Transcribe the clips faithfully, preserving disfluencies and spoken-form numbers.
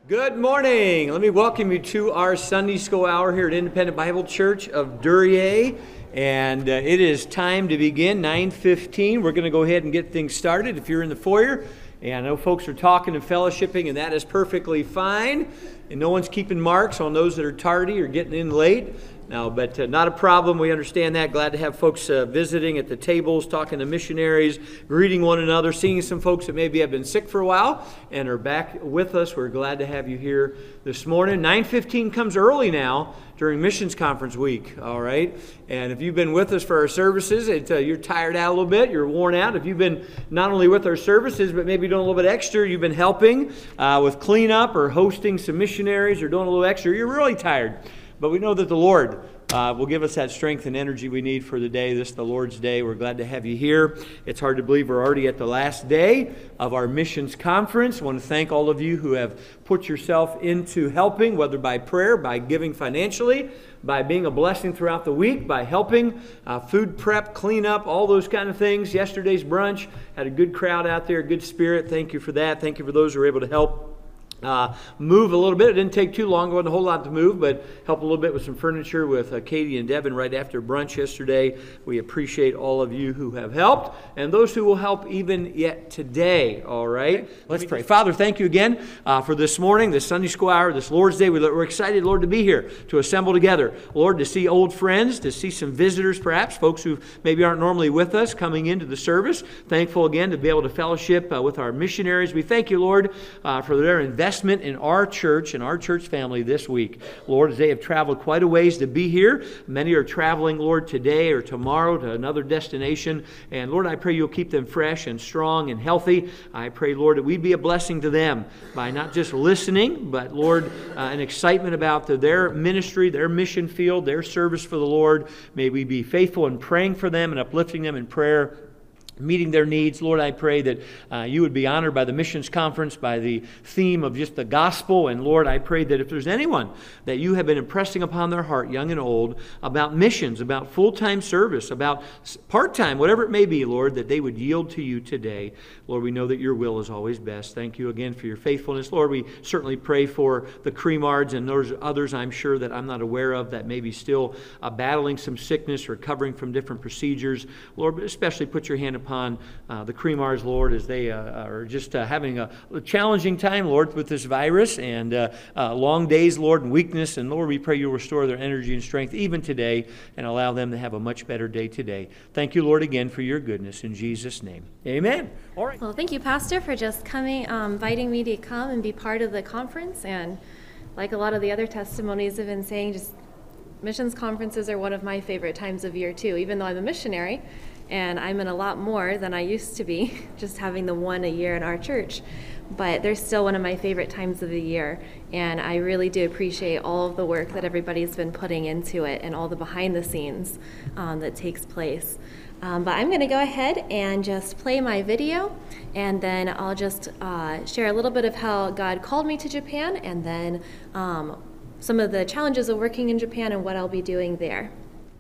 Good morning. Let me welcome you to our Sunday School Hour here at Independent Bible Church of Duryea. And uh, it is time to begin, nine fifteen. We're going to go ahead and get things started. If you're in the foyer, and I know folks are talking and fellowshipping, and that is perfectly fine. And no one's keeping marks on those that are tardy or getting in late. No, but uh, not a problem. We understand that. Glad to have folks uh, visiting at the tables, talking to missionaries, greeting one another, seeing some folks that maybe have been sick for a while and are back with us. We're glad to have you here this morning. nine fifteen comes early now during Missions Conference Week, all right? And if you've been with us for our services, it, uh, you're tired out a little bit, you're worn out. If you've been not only with our services, but maybe doing a little bit extra, you've been helping uh, with cleanup or hosting some missionaries or doing a little extra, you're really tired. But we know that the Lord uh, will give us that strength and energy we need for the day. This is the Lord's Day. We're glad to have you here. It's hard to believe we're already at the last day of our missions conference. I want to thank all of you who have put yourself into helping, whether by prayer, by giving financially, by being a blessing throughout the week, by helping uh, food prep, cleanup, all those kind of things. Yesterday's brunch had a good crowd out there, good spirit. Thank you for that. Thank you for those who were able to help Uh, move a little bit. It didn't take too long. It wasn't a whole lot to move, but help a little bit with some furniture with uh, Katie and Devin right after brunch yesterday. We appreciate all of you who have helped and those who will help even yet today. All right. Let's pray. Father, thank you again uh, for this morning, this Sunday School Hour, this Lord's Day. We're excited, Lord, to be here, to assemble together. Lord, to see old friends, to see some visitors perhaps, folks who maybe aren't normally with us coming into the service. Thankful again to be able to fellowship uh, with our missionaries. We thank you, Lord, uh, for their investment in our church and our church family this week. Lord, as they have traveled quite a ways to be here, many are traveling, Lord, today or tomorrow to another destination. And Lord, I pray you'll keep them fresh and strong and healthy. I pray, Lord, that we be a blessing to them by not just listening, but Lord, uh, an excitement about the, their ministry, their mission field, their service for the Lord. May we be faithful in praying for them and uplifting them in prayer, meeting their needs. Lord, I pray that uh, you would be honored by the missions conference, by the theme of just the gospel. And Lord, I pray that if there's anyone that you have been impressing upon their heart, young and old, about missions, about full-time service, about part-time, whatever it may be, Lord, that they would yield to you today. Lord, we know that your will is always best. Thank you again for your faithfulness. Lord, we certainly pray for the Cremards and those others I'm sure that I'm not aware of that may be still uh, battling some sickness, recovering from different procedures. Lord, but especially put your hand upon upon uh, the Cremards, Lord, as they uh, are just uh, having a challenging time, Lord, with this virus and uh, uh, long days, Lord, and weakness. And Lord, we pray you'll restore their energy and strength even today and allow them to have a much better day today. Thank you, Lord, again for your goodness. In Jesus' name, amen. All right. Well, thank you, Pastor, for just coming, um, inviting me to come and be part of the conference. And like a lot of the other testimonies have been saying, just missions conferences are one of my favorite times of year, too, even though I'm a missionary. And I'm in a lot more than I used to be, just having the one a year in our church. But they're still one of my favorite times of the year. And I really do appreciate all of the work that everybody's been putting into it and all the behind the scenes um, that takes place. Um, but I'm going to go ahead and just play my video, and then I'll just uh, share a little bit of how God called me to Japan, and then um, some of the challenges of working in Japan and what I'll be doing there.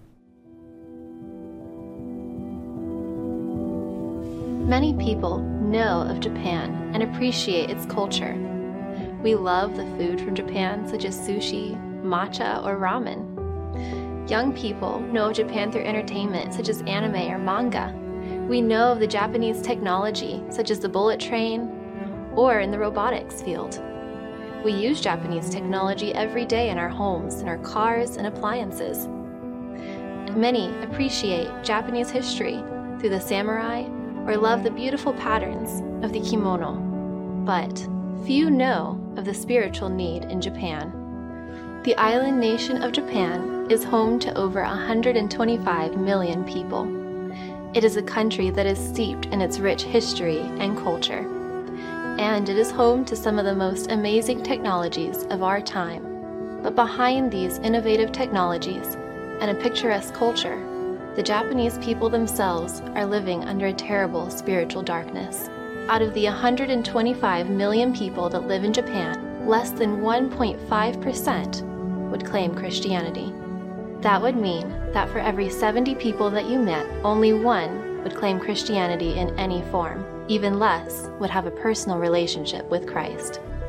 Many people know of Japan and appreciate its culture. We love the food from Japan, such as sushi, matcha, or ramen. Young people know of Japan through entertainment, such as anime or manga. We know of the Japanese technology, such as the bullet train, or in the robotics field. We use Japanese technology every day in our homes, in our cars, and appliances. Many appreciate Japanese history through the samurai, or love the beautiful patterns of the kimono, but few know of the spiritual need in Japan. The island nation of Japan is home to over one hundred twenty-five million people. It is a country that is steeped in its rich history and culture, and it is home to some of the most amazing technologies of our time. But behind these innovative technologies and a picturesque culture, the Japanese people themselves are living under a terrible spiritual darkness. Out of the one hundred twenty-five million people that live in Japan, less than one point five percent would claim Christianity. That would mean that for every seventy people that you met, only one would claim Christianity in any form. Even less would have a personal relationship with Christ.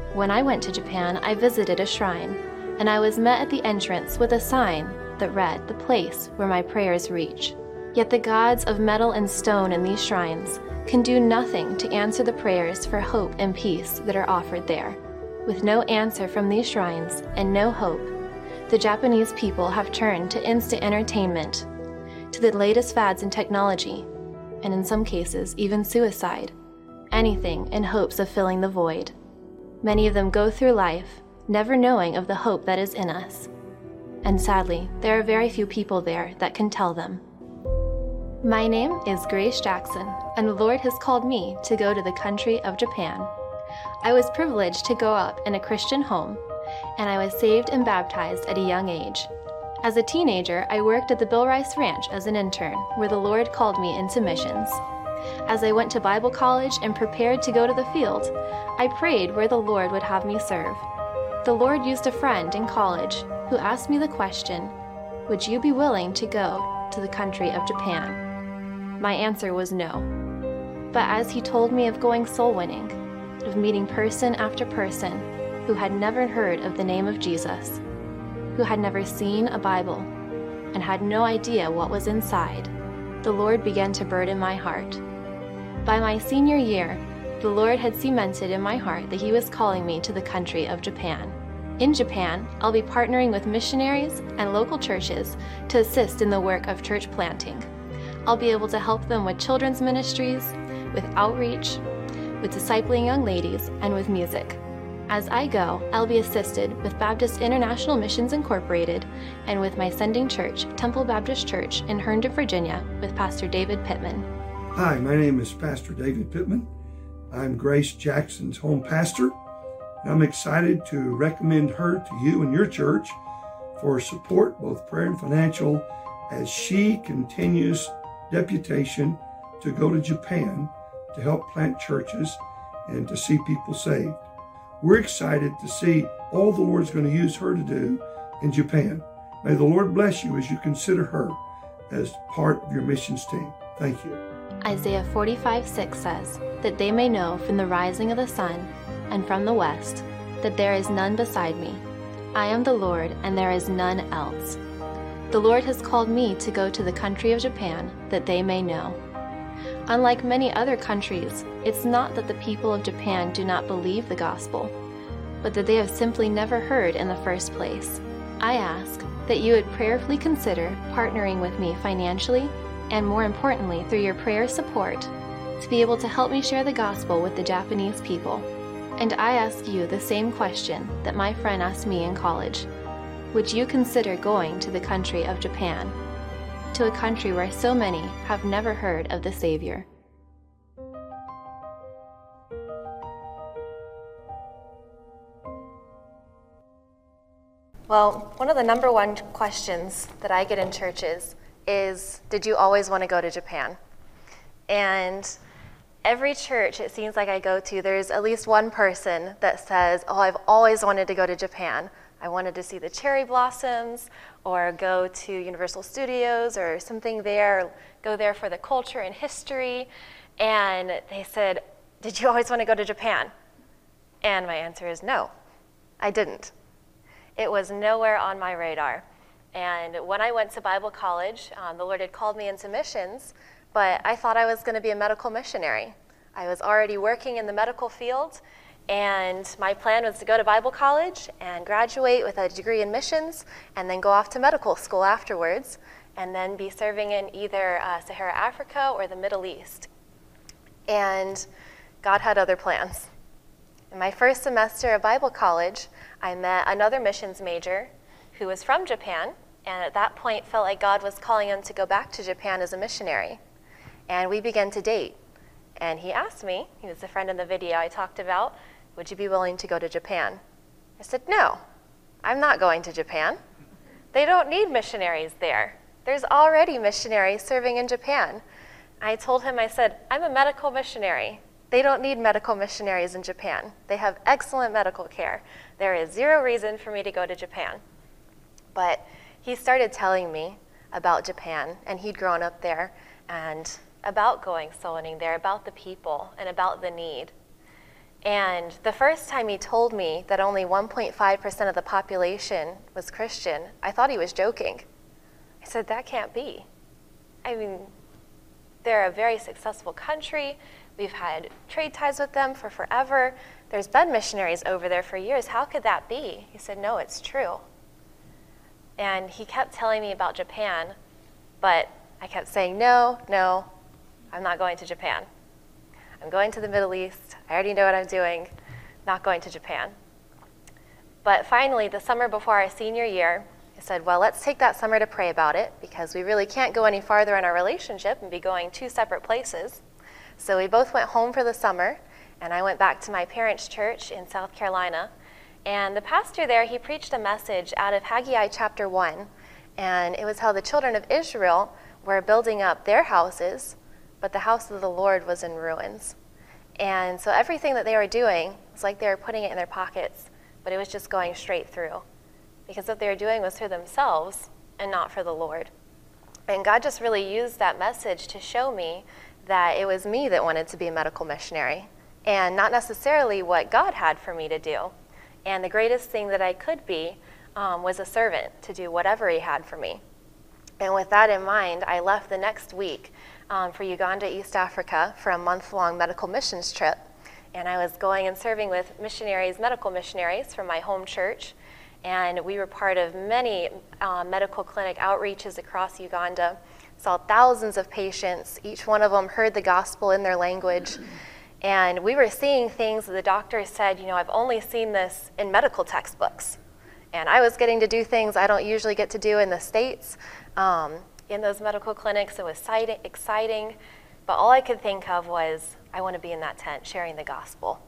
When I went to Japan, I visited a shrine, and I was met at the entrance with a sign that read, "The place where my prayers reach." Yet the gods of metal and stone in these shrines can do nothing to answer the prayers for hope and peace that are offered there. With no answer from these shrines and no hope, the Japanese people have turned to instant entertainment, to the latest fads in technology, and in some cases, even suicide, anything in hopes of filling the void. Many of them go through life never knowing of the hope that is in us. And sadly, there are very few people there that can tell them. My name is Grace Jackson, and the Lord has called me to go to the country of Japan. I was privileged to grow up in a Christian home, and I was saved and baptized at a young age. As a teenager, I worked at the Bill Rice Ranch as an intern, where the Lord called me into missions. As I went to Bible college and prepared to go to the field, I prayed where the Lord would have me serve. The Lord used a friend in college who asked me the question, "Would you be willing to go to the country of Japan?" My answer was no. But as he told me of going soul winning, of meeting person after person who had never heard of the name of Jesus, who had never seen a Bible, and had no idea what was inside, the Lord began to burden my heart. By my senior year, the Lord had cemented in my heart that he was calling me to the country of Japan. In Japan, I'll be partnering with missionaries and local churches to assist in the work of church planting. I'll be able to help them with children's ministries, with outreach, with discipling young ladies, and with music. As I go, I'll be assisted with Baptist International Missions Incorporated and with my sending church, Temple Baptist Church in Herndon, Virginia, with Pastor David Pittman. Hi, my name is Pastor David Pittman. I'm Grace Jackson's home pastor, and I'm excited to recommend her to you and your church for support, both prayer and financial, as she continues deputation to go to Japan to help plant churches and to see people saved. We're excited to see all the Lord's going to use her to do in Japan. May the Lord bless you as you consider her as part of your missions team. Thank you. Isaiah forty-five six says, "That they may know from the rising of the sun and from the west, that there is none beside me. I am the Lord, and there is none else." The Lord has called me to go to the country of Japan, that they may know. Unlike many other countries, it's not that the people of Japan do not believe the gospel, but that they have simply never heard in the first place. I ask that you would prayerfully consider partnering with me financially, and more importantly, through your prayer support, to be able to help me share the gospel with the Japanese people. And I ask you the same question that my friend asked me in college. Would you consider going to the country of Japan, to a country where so many have never heard of the Savior? Well, one of the number one questions that I get in churches is, did you always want to go to Japan? And every church it seems like I go to, there's at least one person that says, oh, I've always wanted to go to Japan. I wanted to see the cherry blossoms, or go to Universal Studios or something there, or go there for the culture and history. And they said, did you always want to go to Japan? And my answer is no, I didn't. It was nowhere on my radar. And when I went to Bible college, um, the Lord had called me into missions, but I thought I was going to be a medical missionary. I was already working in the medical field, and my plan was to go to Bible college and graduate with a degree in missions, and then go off to medical school afterwards, and then be serving in either uh, Sahara Africa or the Middle East. And God had other plans. In my first semester of Bible college, I met another missions major who was from Japan, and at that point felt like God was calling him to go back to Japan as a missionary. And we began to date. And he asked me, he was the friend in the video I talked about, would you be willing to go to Japan? I said, no, I'm not going to Japan. They don't need missionaries there. There's already missionaries serving in Japan. I told him, I said, I'm a medical missionary. They don't need medical missionaries in Japan. They have excellent medical care. There is zero reason for me to go to Japan. But he started telling me about Japan, and he'd grown up there, and about going soul winning there, about the people, and about the need. And the first time he told me that only one point five percent of the population was Christian, I thought he was joking. I said, that can't be. I mean, they're a very successful country. We've had trade ties with them for forever. There's been missionaries over there for years. How could that be? He said, no, it's true. And he kept telling me about Japan, but I kept saying, no, no, I'm not going to Japan. I'm going to the Middle East. I already know what I'm doing. Not going to Japan. But finally, the summer before our senior year, I said, well, let's take that summer to pray about it, because we really can't go any farther in our relationship and be going two separate places. So we both went home for the summer, and I went back to my parents' church in South Carolina. And the pastor there, he preached a message out of Haggai chapter one, and it was how the children of Israel were building up their houses, but the house of the Lord was in ruins. And so everything that they were doing was like they were putting it in their pockets, but it was just going straight through, because what they were doing was for themselves and not for the Lord. And God just really used that message to show me that it was me that wanted to be a medical missionary, and not necessarily what God had for me to do. And the greatest thing that I could be um, was a servant to do whatever he had for me. And with that in mind, I left the next week um, for Uganda, East Africa, for a month-long medical missions trip. And I was going and serving with missionaries, medical missionaries from my home church. And we were part of many uh, medical clinic outreaches across Uganda, saw thousands of patients. Each one of them heard the gospel in their language. And we were seeing things that the doctors said, you know, I've only seen this in medical textbooks. And I was getting to do things I don't usually get to do in the States. Um, in those medical clinics, it was exciting. But all I could think of was, I want to be in that tent sharing the gospel.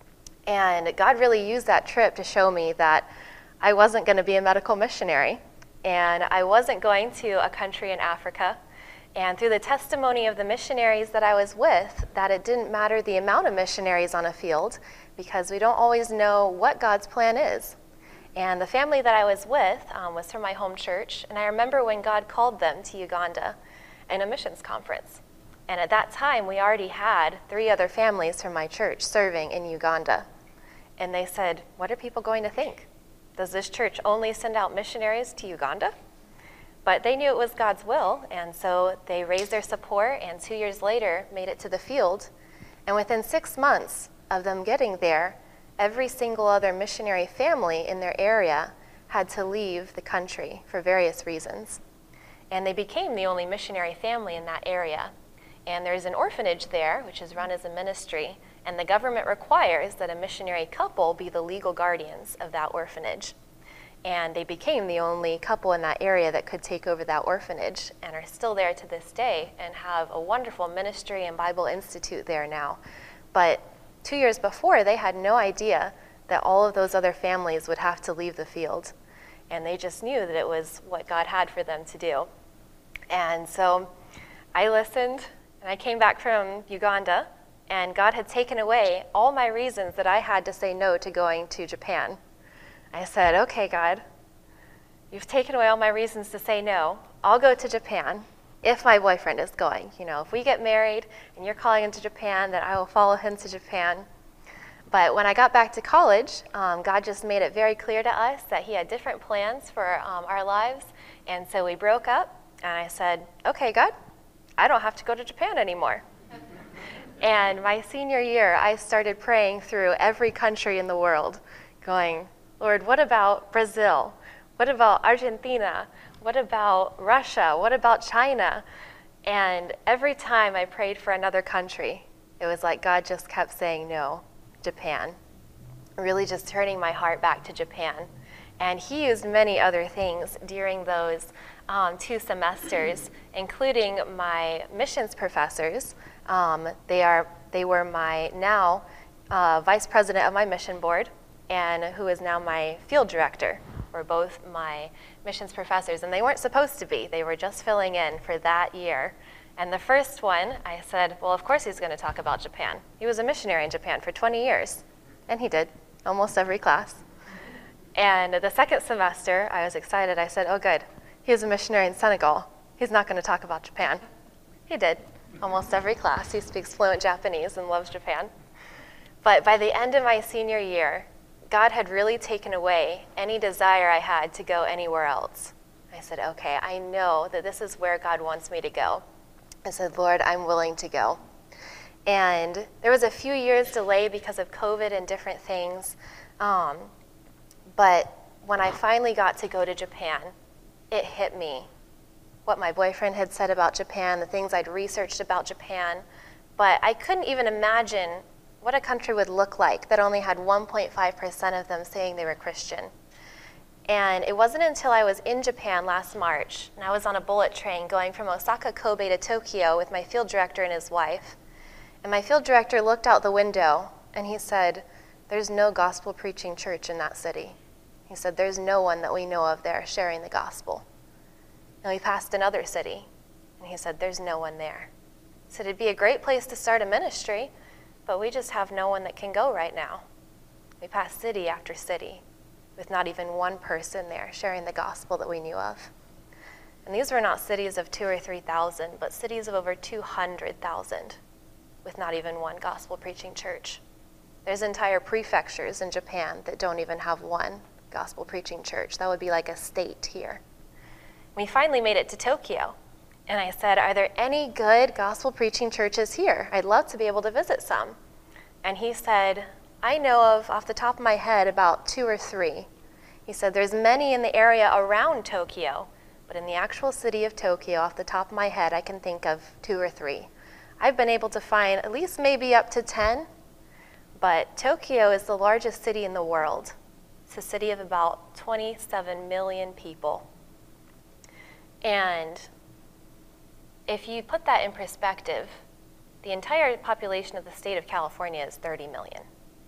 And God really used that trip to show me that I wasn't going to be a medical missionary, and I wasn't going to a country in Africa. And through the testimony of the missionaries that I was with, that it didn't matter the amount of missionaries on a field, because we don't always know what God's plan is. And the family that I was with um, was from my home church, and I remember when God called them to Uganda in a missions conference. And at that time, we already had three other families from my church serving in Uganda. And they said, what are people going to think? Does this church only send out missionaries to Uganda? But they knew it was God's will, and so they raised their support, and two years later made it to the field. And within six months of them getting there, every single other missionary family in their area had to leave the country for various reasons. And they became the only missionary family in that area. And there's an orphanage there, which is run as a ministry, and the government requires that a missionary couple be the legal guardians of that orphanage. And they became the only couple in that area that could take over that orphanage, and are still there to this day and have a wonderful ministry and Bible Institute there now. But two years before, they had no idea that all of those other families would have to leave the field. And they just knew that it was what God had for them to do. And so I listened, and I came back from Uganda, and God had taken away all my reasons that I had to say no to going to Japan. I said, okay, God, you've taken away all my reasons to say no. I'll go to Japan if my boyfriend is going. You know, if we get married and you're calling him to Japan, then I will follow him to Japan. But when I got back to college, um, God just made it very clear to us that he had different plans for um, our lives. And so we broke up, and I said, okay, God, I don't have to go to Japan anymore. And my senior year, I started praying through every country in the world, going, Lord, what about Brazil? What about Argentina? What about Russia? What about China? And every time I prayed for another country, it was like God just kept saying no, Japan. Really just turning my heart back to Japan. And he used many other things during those um, two semesters, including my missions professors. Um, they are they were my now uh, vice president of my mission board, and who is now my field director, were both my missions professors. And they weren't supposed to be. They were just filling in for that year. And the first one, I said, well, of course he's going to talk about Japan. He was a missionary in Japan for twenty years. And he did, almost every class. And the second semester, I was excited. I said, oh, good. He was a missionary in Senegal. He's not going to talk about Japan. He did, almost every class. He speaks fluent Japanese and loves Japan. But by the end of my senior year, God had really taken away any desire I had to go anywhere else. I said, okay, I know that this is where God wants me to go. I said, Lord, I'm willing to go. And there was a few years delay because of COVID and different things. Um, but when I finally got to go to Japan, it hit me. What my boyfriend had said about Japan, the things I'd researched about Japan. But I couldn't even imagine what a country would look like that only had one point five percent of them saying they were Christian. And it wasn't until I was in Japan last March, and I was on a bullet train going from Osaka, Kobe to Tokyo with my field director and his wife. And my field director looked out the window and he said, there's no gospel preaching church in that city. He said, there's no one that we know of there sharing the gospel. And we passed another city, and he said, there's no one there. He said, it'd be a great place to start a ministry, but we just have no one that can go right now. We passed city after city with not even one person there sharing the gospel that we knew of. And these were not cities of two or three thousand, but cities of over two hundred thousand with not even one gospel preaching church. There's entire prefectures in Japan that don't even have one gospel preaching church. That would be like a state here. We finally made it to Tokyo, and I said, are there any good gospel preaching churches here? I'd love to be able to visit some. And he said, I know of, off the top of my head, about two or three. He said, there's many in the area around Tokyo, but in the actual city of Tokyo, off the top of my head, I can think of two or three. I've been able to find at least maybe up to ten, but Tokyo is the largest city in the world. It's a city of about twenty-seven million people. And if you put that in perspective, the entire population of the state of California is thirty million.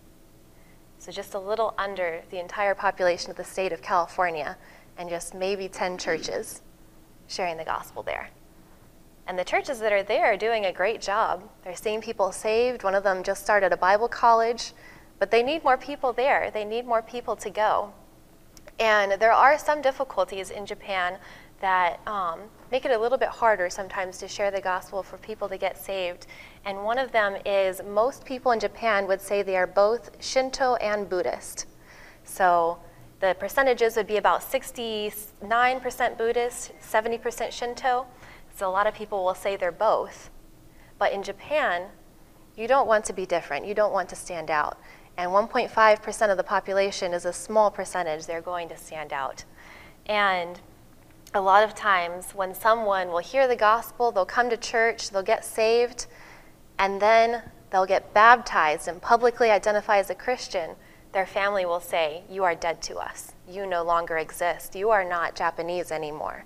So just a little under the entire population of the state of California, and just maybe ten churches sharing the gospel there. And the churches that are there are doing a great job. They're seeing people saved. One of them just started a Bible college, but they need more people there. They need more people to go. And there are some difficulties in Japan that um, make it a little bit harder sometimes to share the gospel for people to get saved. And one of them is most people in Japan would say they are both Shinto and Buddhist. So the percentages would be about sixty-nine percent Buddhist, seventy percent Shinto. So a lot of people will say they're both. But in Japan, you don't want to be different. You don't want to stand out. And one point five percent of the population is a small percentage. They're going to stand out. And a lot of times when someone will hear the gospel, they'll come to church, they'll get saved, and then they'll get baptized and publicly identify as a Christian, their family will say, you are dead to us. You no longer exist. You are not Japanese anymore.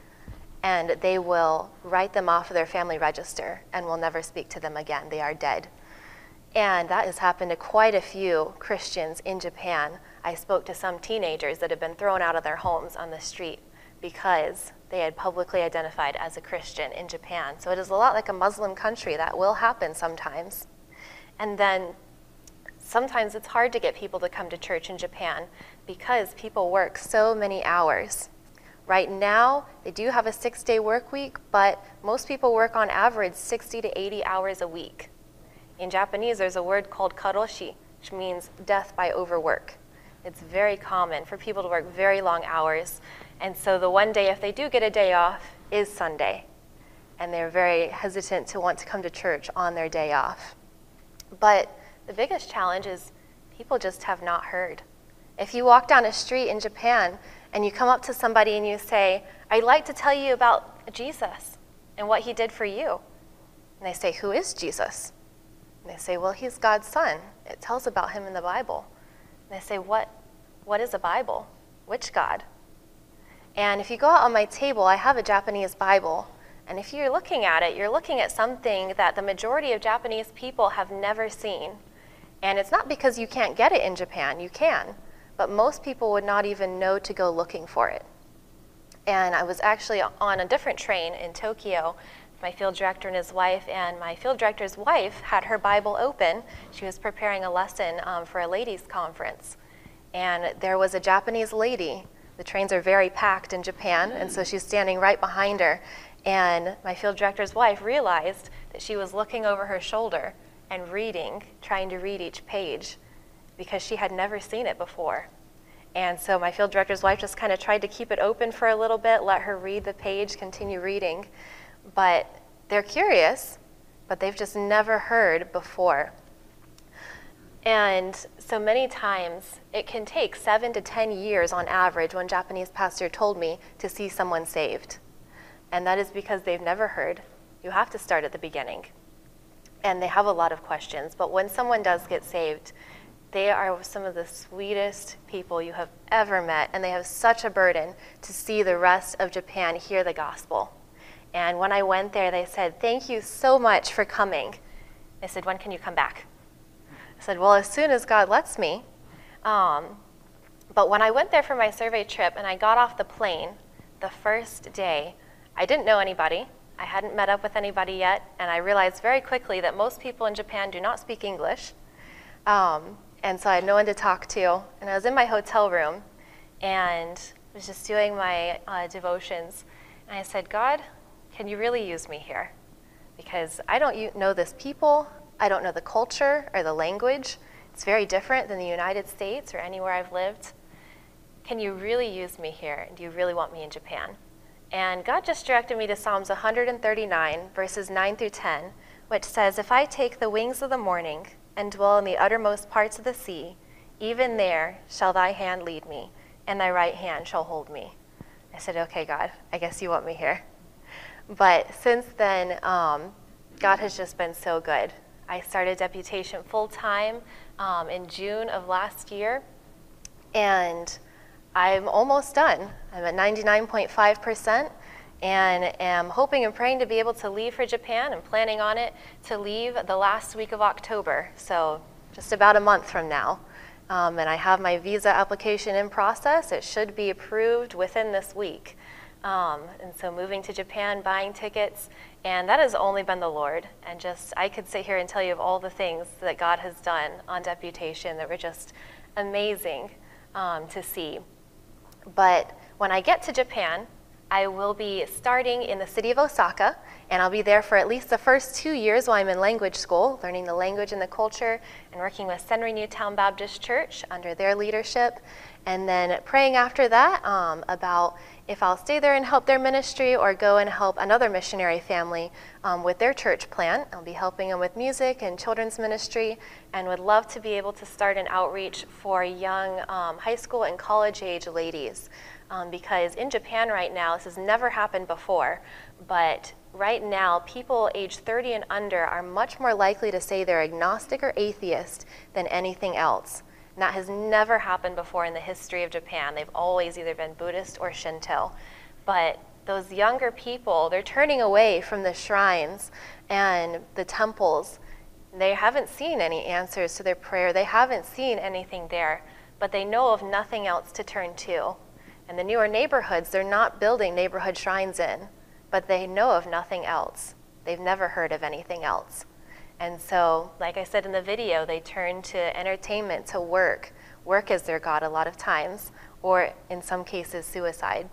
And they will write them off of their family register and will never speak to them again. They are dead. And that has happened to quite a few Christians in Japan. I spoke to some teenagers that had been thrown out of their homes on the street because they had publicly identified as a Christian in Japan. So it is a lot like a Muslim country. That will happen sometimes. And then sometimes it's hard to get people to come to church in Japan because people work so many hours. Right now, they do have a six-day work week, but most people work on average sixty to eighty hours a week. In Japanese, there's a word called karoshi, which means death by overwork. It's very common for people to work very long hours. And so the one day, if they do get a day off, is Sunday. And they're very hesitant to want to come to church on their day off. But the biggest challenge is people just have not heard. If you walk down a street in Japan and you come up to somebody and you say, I'd like to tell you about Jesus and what he did for you. And they say, who is Jesus? And they say, well, he's God's son. It tells about him in the Bible. And they say, what, what is a Bible? Which God? And if you go out on my table, I have a Japanese Bible. And if you're looking at it, you're looking at something that the majority of Japanese people have never seen. And it's not because you can't get it in Japan. You can. But most people would not even know to go looking for it. And I was actually on a different train in Tokyo, my field director and his wife, and my field director's wife had her Bible open. She was preparing a lesson um, for a ladies' conference. And there was a Japanese lady. The trains are very packed in Japan, and so she's standing right behind her. And my field director's wife realized that she was looking over her shoulder and reading, trying to read each page, because she had never seen it before. And so my field director's wife just kind of tried to keep it open for a little bit, let her read the page, continue reading. But they're curious, but they've just never heard before. And so many times it can take seven to ten years on average, one Japanese pastor told me, to see someone saved. And that is because they've never heard. You have to start at the beginning. And they have a lot of questions. But when someone does get saved, they are some of the sweetest people you have ever met, and they have such a burden to see the rest of Japan hear the gospel. And when I went there, they said, "Thank you so much for coming." I said, "When can you come back?" I said, "Well, as soon as God lets me." Um, but when I went there for my survey trip and I got off the plane, the first day, I didn't know anybody. I hadn't met up with anybody yet, and I realized very quickly that most people in Japan do not speak English. Um, And so I had no one to talk to. And I was in my hotel room and was just doing my uh, devotions. And I said, "God, can you really use me here? Because I don't know this people. I don't know the culture or the language. It's very different than the United States or anywhere I've lived. Can you really use me here? And do you really want me in Japan?" And God just directed me to Psalms one thirty-nine, verses nine through ten, which says, "If I take the wings of the morning and dwell in the uttermost parts of the sea, even there shall thy hand lead me, and thy right hand shall hold me." I said, "Okay, God, I guess you want me here." But since then, um, God has just been so good. I started deputation full-time um, in June of last year, and I'm almost done. I'm at ninety-nine point five percent. And am hoping and praying to be able to leave for Japan and planning on it to leave the last week of October, so just about a month from now. Um, and I have my visa application in process. It should be approved within this week. Um, and so moving to Japan, buying tickets, and that has only been the Lord. And just, I could sit here and tell you of all the things that God has done on deputation that were just amazing um, to see. But when I get to Japan, I will be starting in the city of Osaka, and I'll be there for at least the first two years while I'm in language school, learning the language and the culture, and working with Senri Newtown Baptist Church under their leadership, and then praying after that um, about if I'll stay there and help their ministry or go and help another missionary family um, with their church plant. I'll be helping them with music and children's ministry, and would love to be able to start an outreach for young um, high school and college age ladies. Um, because in Japan right now, this has never happened before, but right now, people age thirty and under are much more likely to say they're agnostic or atheist than anything else. And that has never happened before in the history of Japan. They've always either been Buddhist or Shinto. But those younger people, they're turning away from the shrines and the temples. They haven't seen any answers to their prayer. They haven't seen anything there, but they know of nothing else to turn to. And the newer neighborhoods, they're not building neighborhood shrines in, but they know of nothing else. They've never heard of anything else. And so, like I said in the video, they turn to entertainment, to work. Work is their God a lot of times, or in some cases, suicide.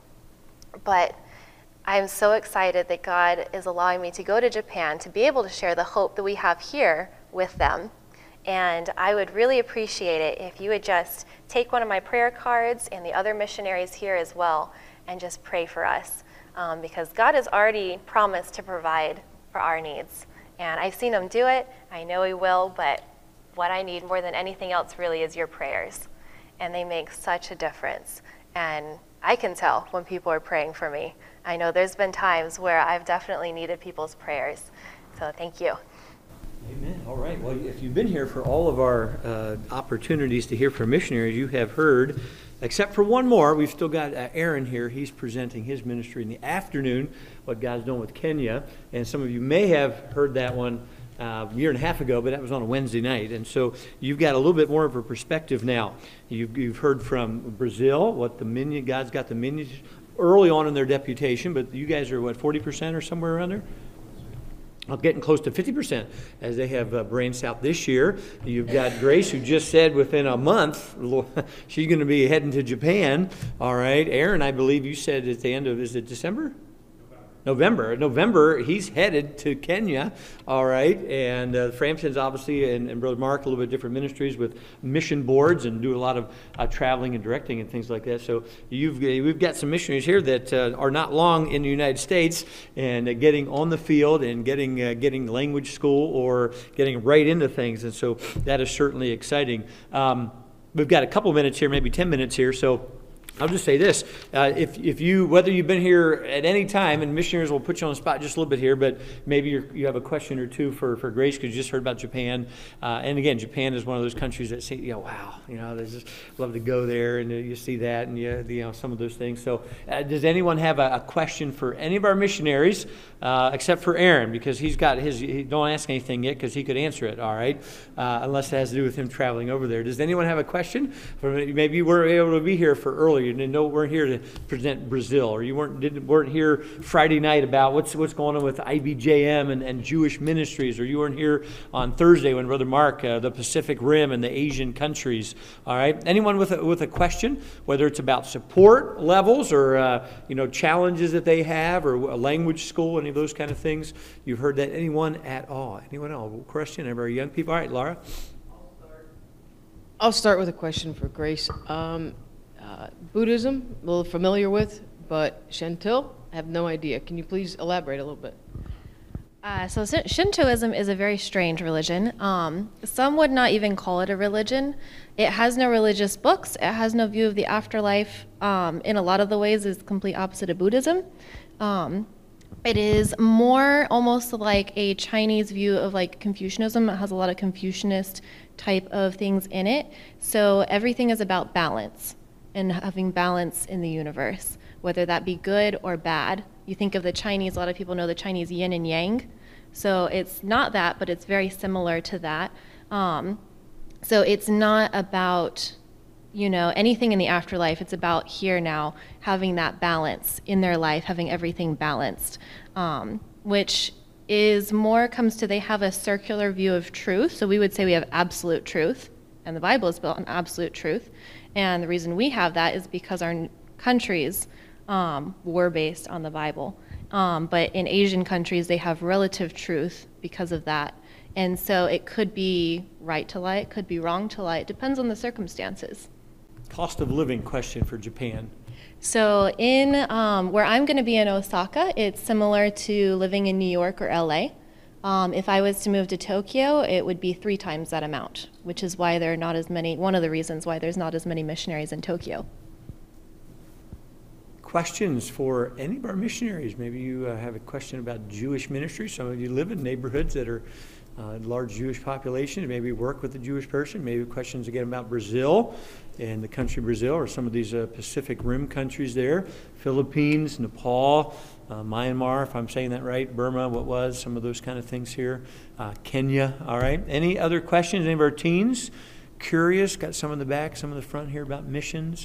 But I'm so excited that God is allowing me to go to Japan to be able to share the hope that we have here with them. And I would really appreciate it if you would just take one of my prayer cards and the other missionaries here as well and just pray for us. Um, because God has already promised to provide for our needs. And I've seen him do it. I know he will, but what I need more than anything else really is your prayers. And they make such a difference. And I can tell when people are praying for me. I know there's been times where I've definitely needed people's prayers. So thank you. Amen. All right. Well, if you've been here for all of our uh, opportunities to hear from missionaries, you have heard, except for one more, we've still got uh, Aaron here. He's presenting his ministry in the afternoon, what God's done with Kenya. And some of you may have heard that one uh, a year and a half ago, but that was on a Wednesday night. And so you've got a little bit more of a perspective now. You've, you've heard from Brazil, what the minion, God's got the minions early on in their deputation, but you guys are, what, forty percent or somewhere around there? Getting close to fifty percent as they have uh, Brain South this year. You've got Grace, who just said within a month she's going to be heading to Japan. All right, Aaron, I believe you said at the end of, is it December? November. November, he's headed to Kenya, all right, and uh, Frampton's obviously, and, and Brother Mark, a little bit different ministries with mission boards and do a lot of uh, traveling and directing and things like that. So you've we've got some missionaries here that uh, are not long in the United States and uh, getting on the field and getting uh, getting language school or getting right into things, and so that is certainly exciting. Um, we've got a couple minutes here, maybe ten minutes here, so I'll just say this, uh, if, if you, whether you've been here at any time, and missionaries will put you on the spot just a little bit here, but maybe you're, you have a question or two for, for Grace, because you just heard about Japan. Uh, and again, Japan is one of those countries that say, you know, wow, you know, they just love to go there, and uh, you see that, and you, you know, some of those things. So uh, does anyone have a, a question for any of our missionaries, uh, except for Aaron, because he's got his, he, don't ask anything yet, because he could answer it, all right, uh, unless it has to do with him traveling over there. Does anyone have a question? For, maybe you weren't able to be here for earlier. You didn't know we're here to present Brazil, or you weren't didn't weren't here Friday night about what's what's going on with I B J M and, and Jewish ministries, or you weren't here on Thursday when Brother Mark, uh, the Pacific Rim and the Asian countries. All right, anyone with a, with a question, whether it's about support levels or uh, you know challenges that they have, or a language school, any of those kind of things, you've heard that. Anyone at all? Anyone else? Question? Any of our young people? All right, Laura. I'll start with a question for Grace. Um, Uh, Buddhism, a little familiar with, but Shinto, I have no idea. Can you please elaborate a little bit? Uh, so Shintoism is a very strange religion. Um, some would not even call it a religion. It has no religious books. It has no view of the afterlife. Um, in a lot of the ways, it's the complete opposite of Buddhism. Um, it is more almost like a Chinese view of like Confucianism. It has a lot of Confucianist type of things in it. So everything is about balance and having balance in the universe, whether that be good or bad. You think of the Chinese, a lot of people know the Chinese yin and yang. So it's not that, but it's very similar to that. Um, so it's not about, you know, anything in the afterlife. It's about here now, having that balance in their life, having everything balanced, um, which is more comes to, they have a circular view of truth. So we would say we have absolute truth, and the Bible is built on absolute truth. And the reason we have that is because our countries um, were based on the Bible. Um, but in Asian countries, they have relative truth because of that. And so it could be right to lie, it could be wrong to lie. It depends on the circumstances. Cost of living question for Japan. So in um, where I'm going to be in Osaka, it's similar to living in New York or L A. Um, if I was to move to Tokyo, it would be three times that amount, which is why there are not as many, one of the reasons why there's not as many missionaries in Tokyo. Questions for any of our missionaries? Maybe you uh, have a question about Jewish ministry. Some of you live in neighborhoods that are uh, large Jewish population, maybe work with a Jewish person. Maybe questions again about Brazil and the country Brazil, or some of these uh, Pacific Rim countries there, Philippines, Nepal, Uh, Myanmar, if I'm saying that right, Burma, what was, some of those kind of things here, uh, Kenya, all right. Any other questions? Any of our teens curious? Got some in the back, some in the front here about missions.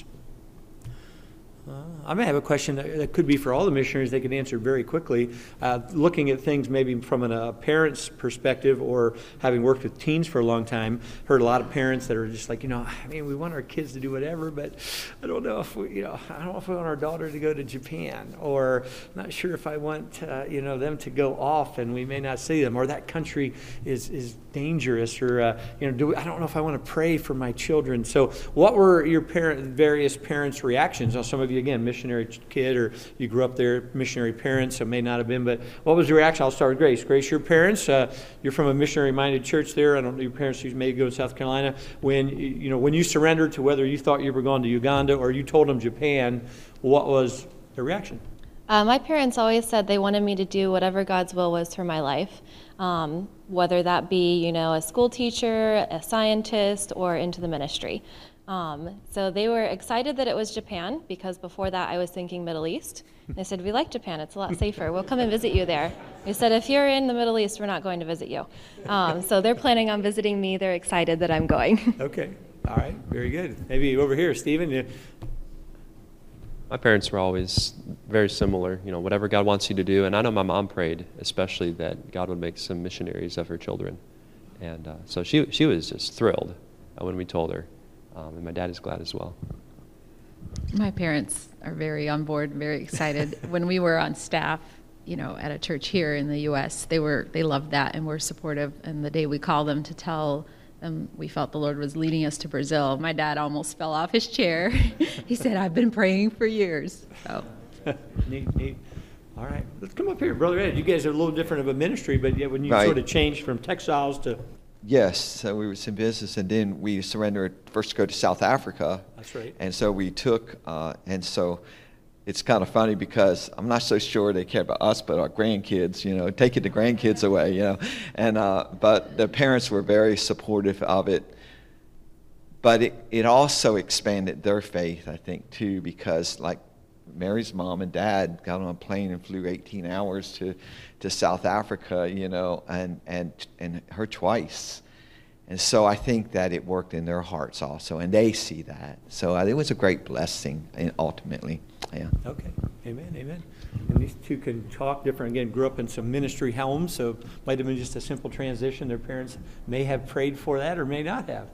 Uh, I may have a question that, that could be for all the missionaries. They could answer very quickly. Uh, looking at things maybe from a uh, parent's perspective, or having worked with teens for a long time, heard a lot of parents that are just like, you know, I mean, we want our kids to do whatever, but I don't know if we, you know, I don't know if we want our daughter to go to Japan, or I'm not sure if I want, uh, you know, them to go off and we may not see them, or that country is is dangerous, or uh, you know, do we, I don't know if I want to pray for my children. So, what were your parent, various parents' reactions? Now, some of you, again, missionary kid, or you grew up there, missionary parents, so may not have been, but what was your reaction? I'll start with Grace. Grace, your parents, uh, you're from a missionary-minded church there. I don't know, your parents who may go to South Carolina. When, you know, when you surrendered to whether you thought you were going to Uganda or you told them Japan, what was their reaction? Uh, my parents always said they wanted me to do whatever God's will was for my life, um, whether that be, you know, a school teacher, a scientist, or into the ministry. Um, so they were excited that it was Japan, because before that I was thinking Middle East. They said, we like Japan, it's a lot safer, we'll come and visit you there. We said, if you're in the Middle East, we're not going to visit you. Um, so they're planning on visiting me, they're excited that I'm going. Okay, all right, very good. Maybe over here, Stephen. You... My parents were always very similar, you know, whatever God wants you to do. And I know my mom prayed, especially, that God would make some missionaries of her children. And uh, so she she was just thrilled uh, when we told her. Um, and my dad is glad as well. My parents are very on board, very excited. When we were on staff you know, at a church here in the U S, they were they loved that and were supportive. And the day we called them to tell them we felt the Lord was leading us to Brazil, my dad almost fell off his chair. He said, "I've been praying for years." So. Neat, neat. All right, let's come up here, Brother Ed. You guys are a little different of a ministry, but yet when you Right. sort of changed from textiles to... Yes, so we were in business, and then we surrendered first to go to South Africa. That's right. And so we took, uh, and so it's kind of funny because I'm not so sure they care about us, but our grandkids, you know, taking the grandkids away, you know. And uh, but the parents were very supportive of it. But it, it also expanded their faith, I think, too, because like Mary's mom and dad got on a plane and flew eighteen hours to, to South Africa, you know, and, and, and her twice. And so I think that it worked in their hearts also, and they see that. So it was a great blessing, ultimately. Yeah. Okay. Amen. Amen. And these two can talk different. Again, grew up in some ministry homes, so might have been just a simple transition. Their parents may have prayed for that or may not have.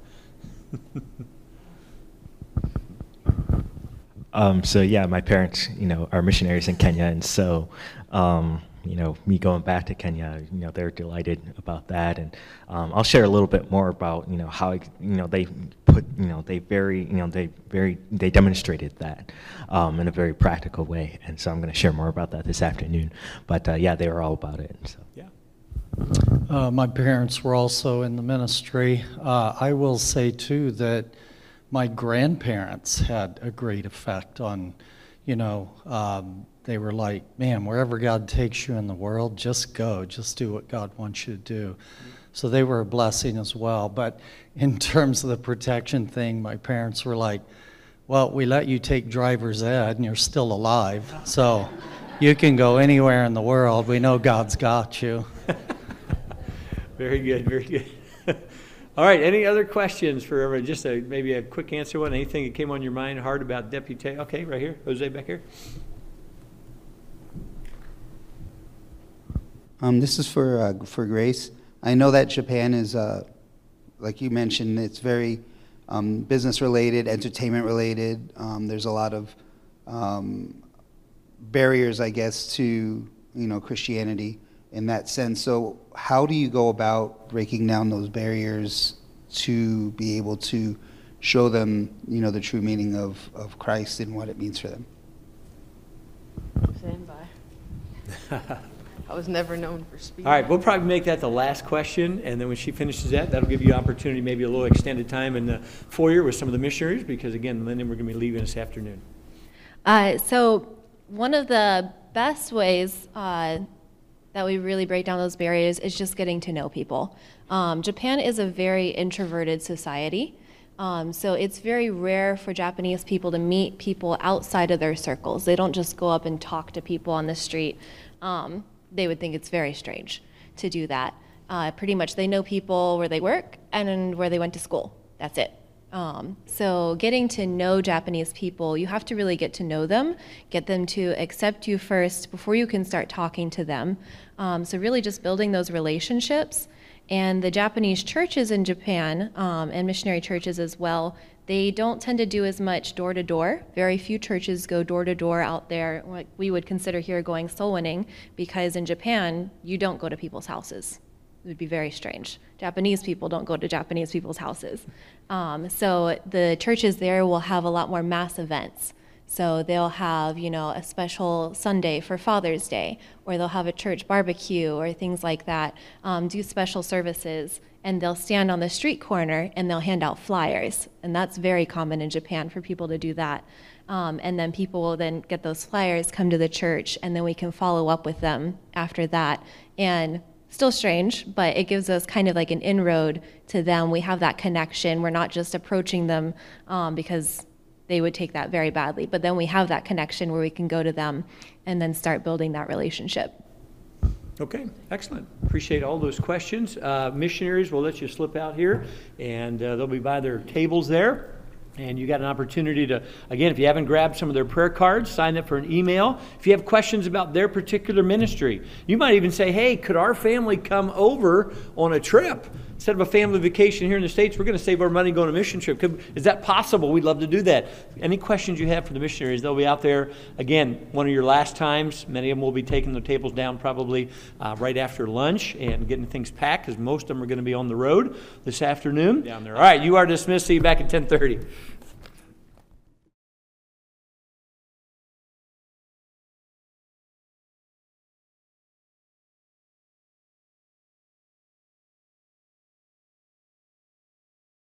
Um, so yeah, my parents, you know, are missionaries in Kenya, and so, um, you know, me going back to Kenya, you know, they're delighted about that, and um, I'll share a little bit more about, you know, how, you know, they put, you know, they very, you know, they very, they demonstrated that um, in a very practical way, and so I'm going to share more about that this afternoon. But uh, yeah, they were all about it. So. Yeah. Uh, my parents were also in the ministry. Uh, I will say too that my grandparents had a great effect on, you know, um, they were like, man, wherever God takes you in the world, just go, just do what God wants you to do. So they were a blessing as well. But in terms of the protection thing, my parents were like, well, we let you take driver's ed and you're still alive, so you can go anywhere in the world. We know God's got you. Very good, very good. All right, any other questions for everyone? Just a, maybe a quick answer one. Anything that came on your mind hard about deputy? Okay, right here. Jose back here. Um, this is for uh, for Grace. I know that Japan is, uh, like you mentioned, it's very um, business related, entertainment related. Um, there's a lot of um, barriers, I guess, to you know Christianity in that sense. So how do you go about breaking down those barriers to be able to show them, you know, the true meaning of, of Christ and what it means for them? Stand by. I was never known for speaking. All right, we'll probably make that the last question, and then when she finishes that, that'll give you opportunity, maybe a little extended time in the foyer with some of the missionaries, because again, Lyndon, we're going to be leaving this afternoon. Uh, so one of the best ways uh, that we really break down those barriers is just getting to know people. Um, Japan is a very introverted society, um, so it's very rare for Japanese people to meet people outside of their circles. They don't just go up and talk to people on the street. Um, they would think it's very strange to do that. Uh, pretty much they know people where they work and where they went to school. That's it. Um, so getting to know Japanese people, you have to really get to know them, get them to accept you first before you can start talking to them. Um, so really just building those relationships. And the Japanese churches in Japan, um, and missionary churches as well, they don't tend to do as much door-to-door. Very few churches go door-to-door out there, what we would consider here going soul winning, because in Japan, you don't go to people's houses. It would be very strange. Japanese people don't go to Japanese people's houses. Um, so the churches there will have a lot more mass events. So they'll have, you know, a special Sunday for Father's Day, or they'll have a church barbecue or things like that, um, do special services, and they'll stand on the street corner and they'll hand out flyers. And that's very common in Japan for people to do that. Um, and then people will then get those flyers, come to the church, and then we can follow up with them after that. And still strange, but it gives us kind of like an inroad to them. We have that connection. We're not just approaching them um, because they would take that very badly, but then we have that connection where we can go to them and then start building that relationship. Okay, excellent. Appreciate all those questions. Uh, missionaries, we'll let you slip out here, and uh, they'll be by their tables there. And you got an opportunity to, again, if you haven't grabbed some of their prayer cards, sign up for an email. If you have questions about their particular ministry, you might even say, hey, could our family come over on a trip instead of a family vacation here in the States, we're going to save our money going on a mission trip. Could, is that possible? We'd love to do that. Any questions you have for the missionaries, they'll be out there. Again, one of your last times. Many of them will be taking the tables down probably uh, right after lunch and getting things packed, because most of them are going to be on the road this afternoon down there. All right, you are dismissed. See you back at ten thirty.